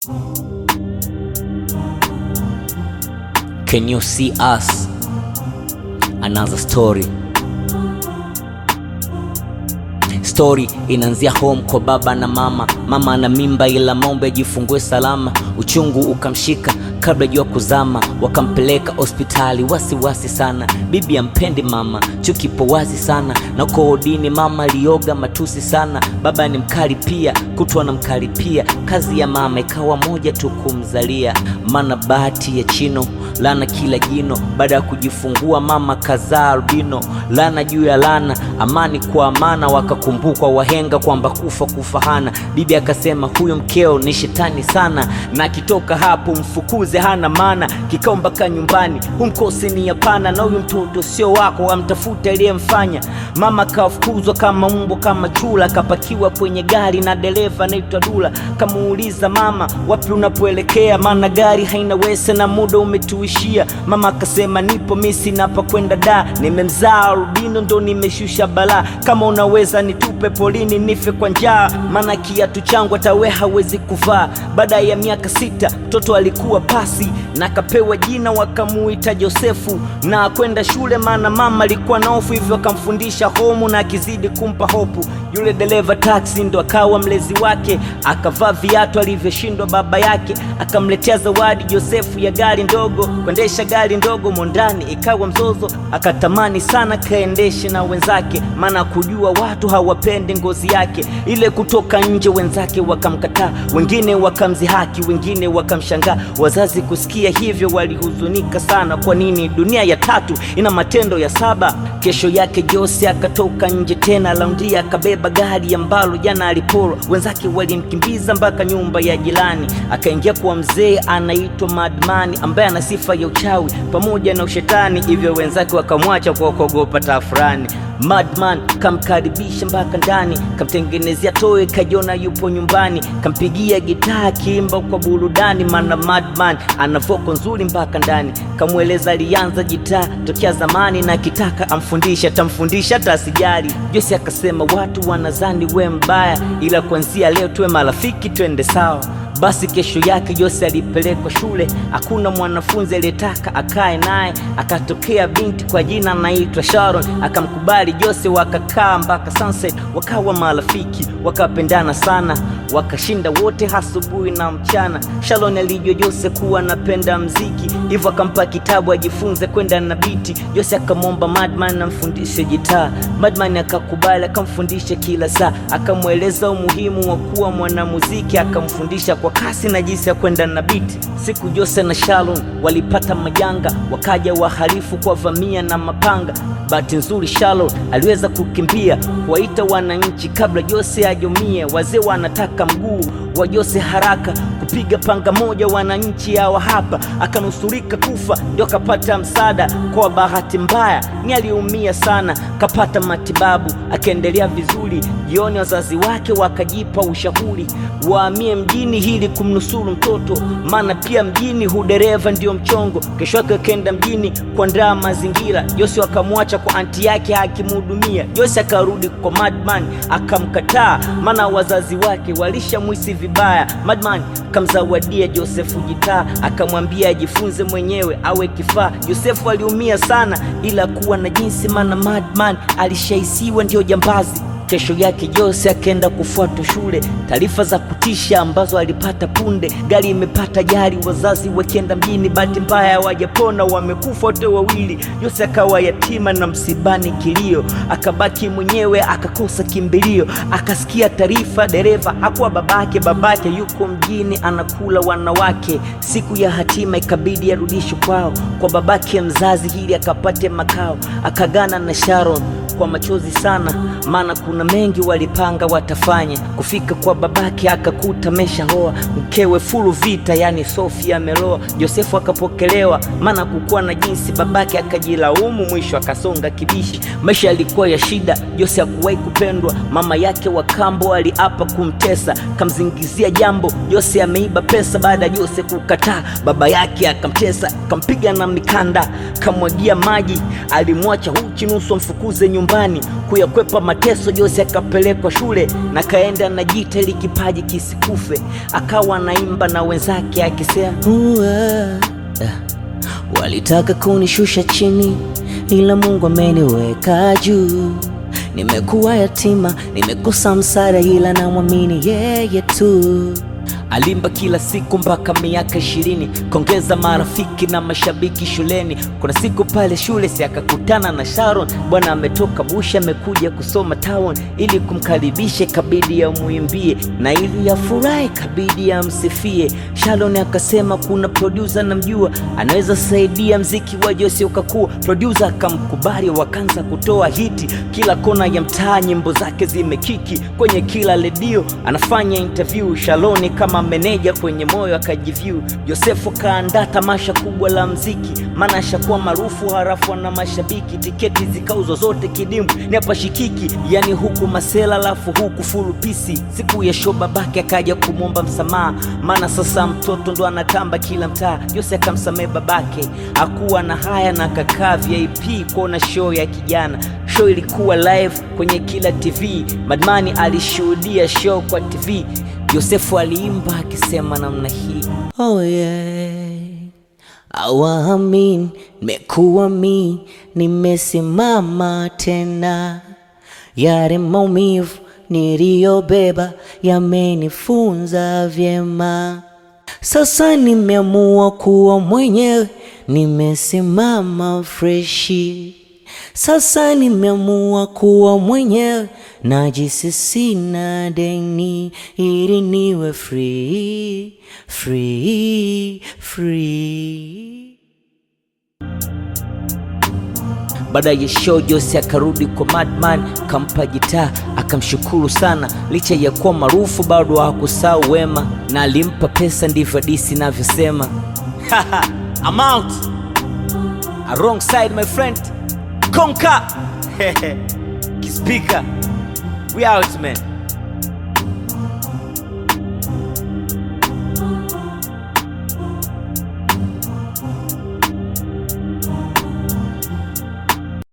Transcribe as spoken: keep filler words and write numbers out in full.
Can you see us? Another story. Story inaanzia home kwa baba na mama. Mama na mimba ila maombe ajifungue salama. Uchungu ukamshika kabla jua kuzama, wakampeleka hospitali wasi wasi sana. Bibi ampendi mama, chuki po wazi sana, na koodini mama lioga matusi sana. Baba ni mkali pia, kutwa na mkali pia. Kazi ya mama ikawa moja tu kumzalia, mana bahati ya chino lana kila jino. Baada ya kujifungua mama kazaa albino, lana juu ya lana, amani kwa amana. Wakakumbukwa wahenga kwamba kufa kufahana. Bibi akasema huyo mkeo ni shetani sana, na kitoka hapo mfukuze hana maana. Kikao mpaka nyumbani humkosi ni hapana, na huyu mtoto sio wako, amtafuta aliyemfanya. Mama kafukuzwa kama umbo kama chula, kapakiwa kwenye gari na dereva anaitwa Dula. Kamuuliza mama wapi unapoelekea, maana gari haina wese na muda umetuishia. Mama akasema nipo misi napa kwenda da, nimemzaa albino ndo nimeshusha bala. Kama unaweza nitupe polini nife kwa njaa, maana kiatu changu atawe hawezi kuvaa. Baada ya miaka sita mtoto alikuwa pasi, na kapewa jina wakamuita Josefu. Na kwenda shule maana mama alikuwa na hofu, hivyo akamfundisha homu na akizidi kumpa hopu. Yule dereva taxi ndo akawa mlezi wake, akavaa viatu alivyoshindwa baba yake. Akamletea zawadi Josefu ya gari ndogo, kuendesha gari ndogo mondani ikawa mzozo. Akatamani sana kaendeshe na wenzake, maana kujua watu hawapendi ngozi yake. Ile kutoka nje wenzake wakamkataa, wengine wakamzihaki, wengine wakamshangaa. Wazazi kusikia hivyo walihuzunika sana, kwa nini dunia ya tatu ina matendo ya saba? Kesho yake Jose akatoka nje tena laundia, akabeba gari ambalo jana aliporo. Wenzake walimkimbiza mpaka nyumba ya jirani, akaingia kwa mzee anaitwa Madman, ambaye ana sifa ya uchawi pamoja na ushetani. Hivyo wenzake wakamwacha kwa kuogopa tafurani. Madman kamkaribisha mpaka ndani, kamtengenezea toe kajiona yupo nyumbani. Kampigia gitaa kiimba kwa burudani, maana Madman ana voko nzuri mpaka ndani. Kamueleza alianza gitaa tokea zamani, na kitaka amfundisha tamfundisha tasijali. Jose akasema watu wanazani we mbaya, ila kuanzia leo tuwe marafiki twende sawa. Basi kesho yake Jose alipelekwa shule, hakuna mwanafunzi aliyetaka akae naye. Akatokea binti kwa jina anaitwa Sharon, akamkubali Jose, wakakaa mpaka sunset, wakawa marafiki, wakapendana sana, wakashinda wote asubuhi na mchana. Sharon alijua Jose kuwa anapenda mziki, hivyo akampa kitabu ajifunze kwenda na biti. Jose akamwomba Madman amfundishe gitaa, Madman akakubali, akamfundisha kila saa. Akamweleza umuhimu wa kuwa mwanamuziki, akamfundisha kwa kasi na jinsi ya kwenda na biti. Siku Jose na Sharon walipata majanga, wakaja wahalifu kwa vamia na mapanga. Bahati nzuri Sharon aliweza kukimbia, kuwaita wananchi kabla Jose ajumie. Wazee wanataka mguu wa Jose haraka, kupiga panga moja wananchi hawa hapa. Akanusurika kufa ndio kapata msaada, kwa bahati mbaya ni aliumia sana. Kapata matibabu akaendelea vizuri. Jioni wazazi wake wakajipa ushauri wahamie mjini ili kumnusuru mtoto, maana pia mjini hudereva ndio mchongo. Kesho yake kenda mjini kuandaa mazingira. Jose akamwacha kwa anti yake akimhudumia. Jose akarudi kwa Madman akamkataa, maana wazazi wake walishamwisi vibaya. Madman kamzawadia Josefu gitaa, akamwambia ajifunze mwenyewe awe kifaa. Josefu aliumia sana ila kuwa na jinsi, maana Madman alishaisiwa ndio jambazi. Kesho yake Jose akaenda kufuata shule, taarifa za kutisha ambazo alipata punde. Gari imepata jari, wazazi wakienda mjini, bahati mbaya hawajapona, wamekufa wote wawili. Jose akawa yatima na msibani kilio, akabaki mwenyewe akakosa kimbilio. Akasikia taarifa dereva hakuwa babake, babake yuko mjini anakula wanawake. Siku ya hatima ikabidi arudishwe kwao kwa babake mzazi ili akapate makao. Akagana na Sharon kwa machozi sana, maana kuna mengi walipanga watafanya. Kufika kwa babake akakuta meshaoa mkewe fulu vita, yani Sofia ameloa. Josefu akapokelewa, maana kukuwa na jinsi. Babake akajilaumu, mwisho akasonga kibishi. Maisha yalikuwa ya shida, Jose hakuwahi kupendwa. Mama yake wa kambo aliapa kumtesa, kamzingizia jambo Jose ameiba pesa. Baada Jose kukataa, baba yake akamtesa, kampiga na mikanda, kamwagia maji. Alimwacha uchi nusu mfukuze nyumba. nyumbani kuyakwepa mateso. Jose akapelekwa shule na kaenda na jita ili kipaji kisikufe, akawa naimba na wenzake akisema walitaka kunishusha chini ila Mungu ameniweka juu. Nimekuwa yatima, nimekosa msaada ila namwamini yeye tu. Alimba kila siku mpaka miaka ishirini, kongeza marafiki na mashabiki shuleni. Kuna siku pale shule si akakutana na Sharon, bwana ametoka Busha amekuja kusoma town. Ili kumkaribishe kabidi ya muimbie, na ili ya furahi kabidi ya msifie. Sharon akasema kuna producer namjua anaweza saidia mziki wa Jose ukakua. Producer akamkubali, wakaanza kutoa hiti kila kona ya mtaa, nyimbo zake zimekiki kwenye kila redio. Anafanya interview Sharon kama meneja kwenye moyo akajiview. Josefu kaandaa tamasha kubwa la mziki, maana ashakuwa maarufu harafu na mashabiki. Tiketi zikauzwa zote kidimbu ni hapa shikiki, yani huku masela lafu huku full pisi. Siku ya show babake akaja kumomba msamaha, maana sasa mtoto ndo anatamba kila mtaa. Jose akamsamehe babake, hakuwa na haya na kakaa V I P kuona show ya kijana. Show ilikuwa live kwenye kila T V, Madmani alishuhudia show kwa T V. Josefu aliimba akisema namna hii: oh yeah, awamin nimekuwa mi, nimesimama tena. Yale maumivu niliyobeba yamenifunza vyema. Sasa nimeamua kuwa mwenyewe, nimesimama freshi. Sasa nimeamua kuwa mwenyewe, najisi sina deni ili niwe free, free, free. Baada ya show Jose akarudi kwa Madman, kampa gitaa akamshukuru sana. Licha ya kuwa maarufu bado hakusahau wema, na alimpa pesa, ndivyo disi navyosema. Haha, I'm out. A wrong side my friend. Konka. Kispika. We out man.